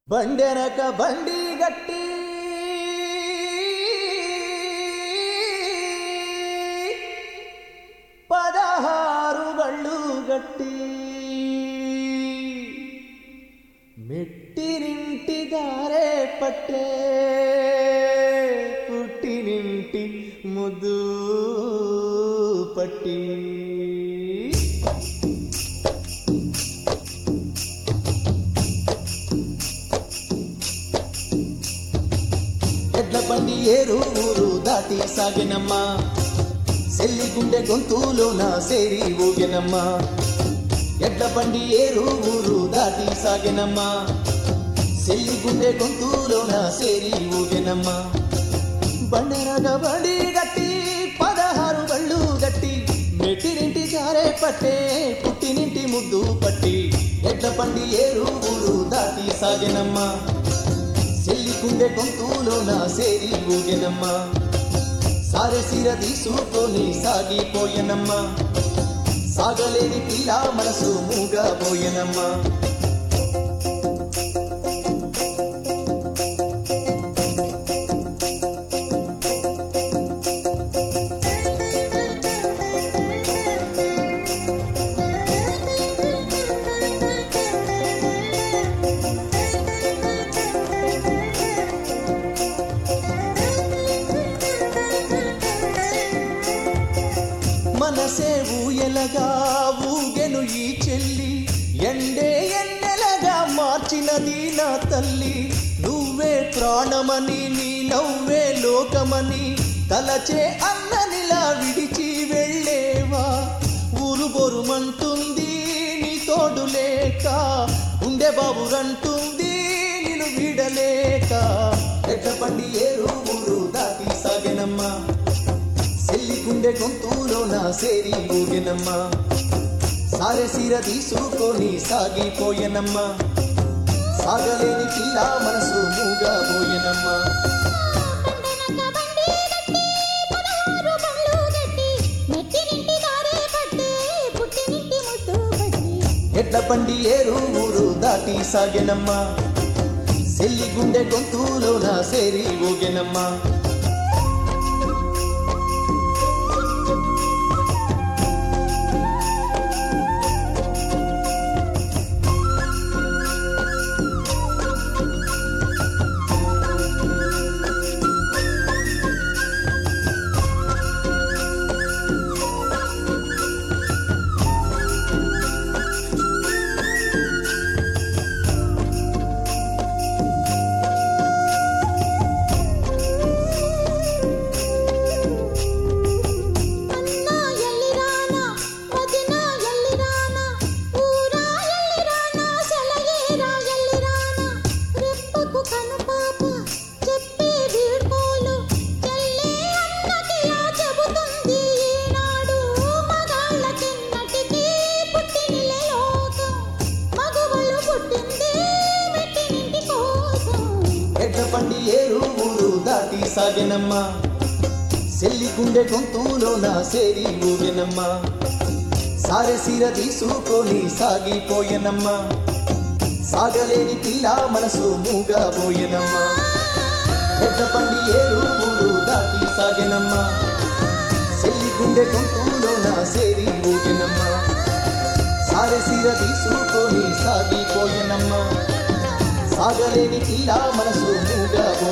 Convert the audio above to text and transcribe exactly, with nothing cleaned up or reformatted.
బండెనక బండి గట్టి పదహారు బళ్ళు గట్టి మెట్టినింటి దారే పట్టే పుట్టినింటి ముద్దు పట్టి ఎడ్ల బండి ఏరు ఊరు దాటి సాగినమ్మా సెల్లి గుండె గొంతులోన సేరి ఊగినమ్మా ఎడ్ల బండి ఏరు ఊరు దాటి సాగినమ్మా సెల్లి గుండె గొంతులోన సేరి ఊగినమ్మా బండెనక బండి గట్టి పదహారు బళ్ళు గట్టి మెట్టినింటి జారే పట్టే పుట్టినింటి ముద్దు పట్టి ఎడ్ల బండి ఏరు ఊరు దాటి సాగినమ్మా సెల్లి గుండె గొంతులోన సేరి ఊగినమ్మా సారె సిర తీసుకొని సాగిపోయనమ్మా సాగలేని పిల్ల మనసు మూగబోయనమ్మా మనసే ఊయలగా ఊగెను ఈ చెల్లి ఎండే ఎన్నెలగా మార్చినది నా తల్లి నువ్వే ప్రాణమని నీ నవ్వే లోకమని తలచే అన్ననిలా విడిచి వెళ్ళేవా ఊరు బొరుమంటుంది నీ తోడు లేక ఉండే బాబురంటుంది నిన్ను విడలేక ఎడ్ల బండి ఏరు ఊరు దాటి సాగెనమ్మా సెల్లి గుండె గొంతులోన సేరి ఊగినమ్మా సారె సిర తీసుకొని సాగిపోయనమ్మా సాగలేని పిల్ల మనసు మూగబోయనమ్మా ఎడ్ల బండి ఏరు ఊరు దాటి సాగెనమ్మా సెల్లి గుండె గొంతులోన సేరి ఊగినమ్మా బండి ఏరు ఊరు దాటి సాగెనమ్మా సెల్లి గుండె గొంతులోన సేరి ఊగినమ్మా సారె సిర తీసుకొని సాగిపోయనమ్మా సాగలేని పిల్ల మనసు మూగబోయనమ్మా ఎడ్ల బండి ఏరు ఊరు దాటి సాగెనమ్మా సెల్లి గుండె గొంతులోన సేరి ఊగినమ్మా సారె సిర తీసుకొని సాగిపోయనమ్మా సాగలేని పిల్ల మనసు మూగబోయనమ్మా